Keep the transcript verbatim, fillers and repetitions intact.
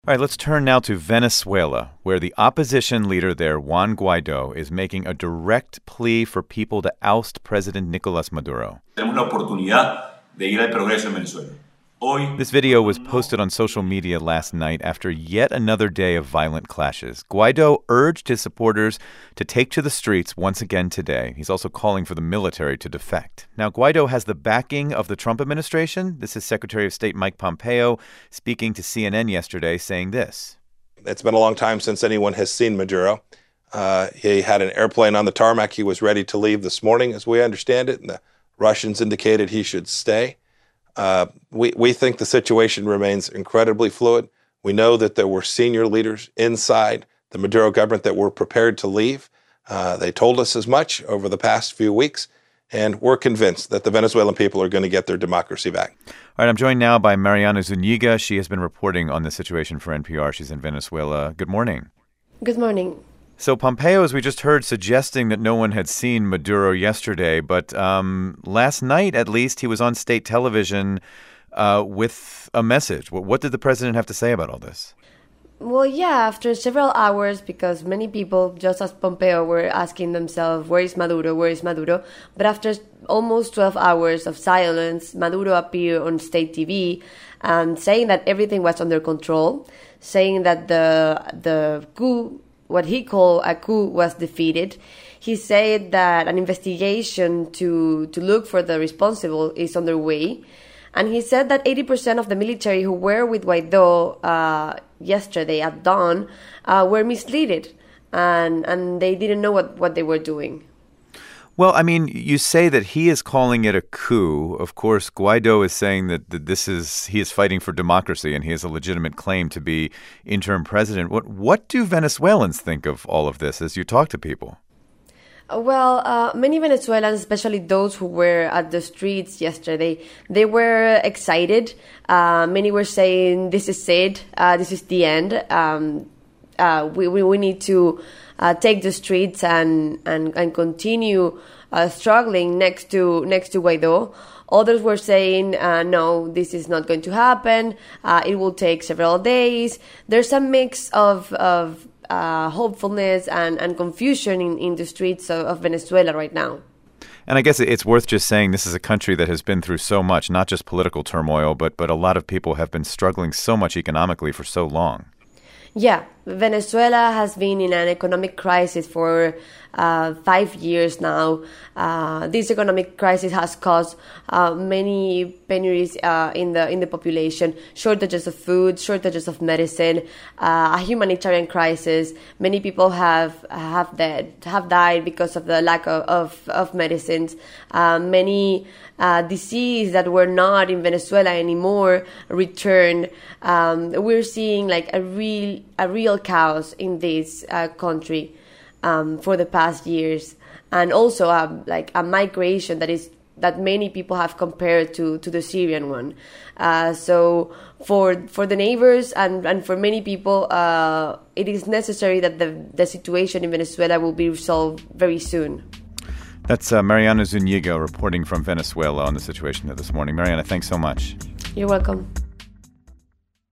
All right, let's turn now to Venezuela, where the opposition leader there, Juan Guaidó, is making a direct plea for people to oust President Nicolas Maduro. Tenemos la oportunidad de ir al progreso en Venezuela. This video was posted on social media last night after yet another day of violent clashes. Guaidó urged his supporters to take to the streets once again today. He's also calling for the military to defect. Now, Guaidó has the backing of the Trump administration. This is Secretary of State Mike Pompeo speaking to C N N yesterday saying this. It's been a long time since anyone has seen Maduro. Uh, he had an airplane on the tarmac. He was ready to leave this morning, as we understand it, and the Russians indicated he should stay. Uh, we, we think the situation remains incredibly fluid. We know that there were senior leaders inside the Maduro government that were prepared to leave. Uh, they told us as much over the past few weeks, and we're convinced that the Venezuelan people are going to get their democracy back. All right, I'm joined now by Mariana Zuniga. She has been reporting on the situation for N P R. She's in Venezuela. Good morning. Good morning. So Pompeo, as we just heard, suggesting that no one had seen Maduro yesterday, but um, last night, at least, he was on state television uh, with a message. What, what did the president have to say about all this? Well, yeah, after several hours, because many people, just as Pompeo, were asking themselves, where is Maduro, where is Maduro? But after almost twelve hours of silence, Maduro appeared on state T V and saying that everything was under control, saying that the the coup, what he called a coup, was defeated. He said that an investigation to, to look for the responsible is underway. And he said that eighty percent of the military who were with Guaidó uh, yesterday at dawn uh, were misleaded, and, and they didn't know what, what they were doing. Well, I mean, you say that he is calling it a coup. Of course, Guaidó is saying that, that this is he is fighting for democracy and he has a legitimate claim to be interim president. What what do Venezuelans think of all of this as you talk to people? Well, uh, many Venezuelans, especially those who were at the streets yesterday, they were excited. Uh, many were saying, this is it, uh, this is the end. Um, uh, we, we, we need to uh, take the streets and, and, and continue uh, struggling next to, next to Guaidó. Others were saying, uh, no, this is not going to happen. Uh, it will take several days. There's a mix of, of Uh, hopefulness and, and confusion in, in the streets of, of Venezuela right now. And I guess it's worth just saying this is a country that has been through so much, not just political turmoil, but but a lot of people have been struggling so much economically for so long. Yeah, Venezuela has been in an economic crisis for uh, five years now. Uh, this economic crisis has caused uh, many penuries uh, in the in the population, shortages of food, shortages of medicine, uh, a humanitarian crisis. Many people have have dead, have died because of the lack of of, of medicines. Uh, many uh, diseases that were not in Venezuela anymore returned. Um, we're seeing like a real a real chaos in this uh, country um, for the past years, and also um, like a migration that is that many people have compared to, to the Syrian one. Uh, so for for the neighbors and, and for many people, uh, it is necessary that the, the situation in Venezuela will be resolved very soon. That's uh, Mariana Zuniga reporting from Venezuela on the situation there this morning. Mariana, thanks so much. You're welcome.